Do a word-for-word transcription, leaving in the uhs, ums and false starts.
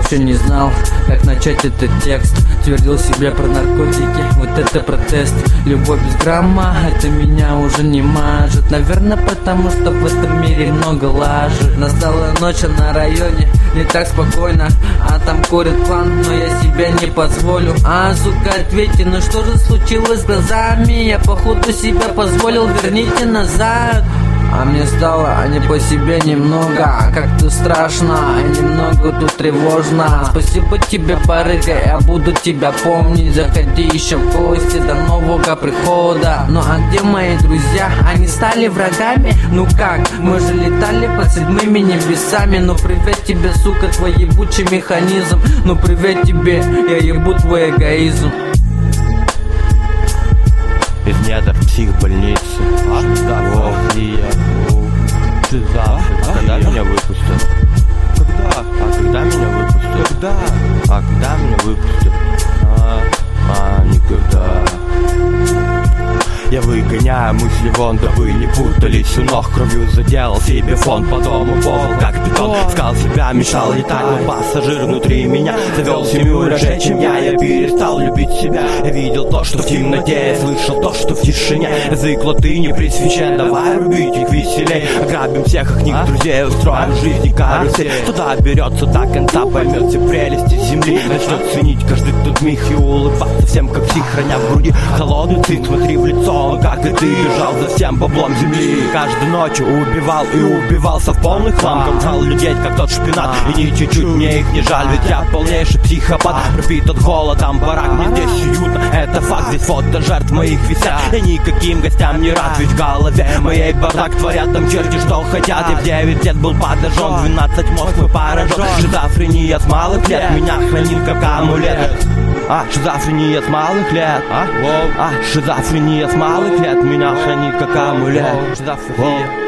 еще не знал, как начать этот текст. Твердил себе про наркотики, вот это протест. Любовь без грамма, это меня уже не мажет. Наверное, потому что в этом мире много лажи. Настала ночь, а на районе не так спокойно, а там курит план, но я себя не позволю. А, сука, ответьте, ну что же случилось с глазами? Я походу себя позволил, верните назад. А мне стало не по себе немного, как-то страшно, немного тут тревожно. Спасибо тебе, барыга, я буду тебя помнить. Заходи еще в гости до нового прихода. Ну а где мои друзья? Они стали врагами? Ну как? Мы же летали под седьмыми небесами. Ну привет тебе, сука, твой ебучий механизм. Ну привет тебе, я ебу твой эгоизм. Из недр психбольницы. А? Да, ох, и я. Ты завтра. Когда меня выпустят? Когда? А когда меня выпустят? Когда? А когда меня выпустят? А, а никогда. Я выгоняю мысли вон, да вы не путались. У ног кровью заделал себе фон по дому пол, как бетон. Искал себя, мешал летать, но пассажир внутри меня завел семью реже, чем я. Я перестал любить себя. Я видел то, что в темноте, я слышал то, что в тишине. Язык латыни при свече, давай рубить их веселей. Ограбим всех их них друзей, устроим в жизни карусель. Туда берется до конца, поймет все прелести земли. Начнет ценить каждый тут миг и улыбаться всем, как псих, храня в груди холодный цит. Смотри в лицо, как и ты, бежал за всем баблом земли. Каждой ночью убивал и убивался в полный хлам. Кончал людей, как тот шпинат, и ни чуть-чуть мне их не жаль. Ведь я полнейший психопат, пропит от холодом барак. Мне здесь уютно, это факт, здесь фото жертв моих висят. Я никаким гостям не рад, ведь в голове моей бардак. Творят там черти, что хотят. Я в девять лет был подожжен, двенадцать мозг мой поражен. Шизофрения с малых лет меня хранит как амулет. А, шизофрения с малых лет. А, а шизофрения с малых лет меня хранит как амулет. Шизофрения.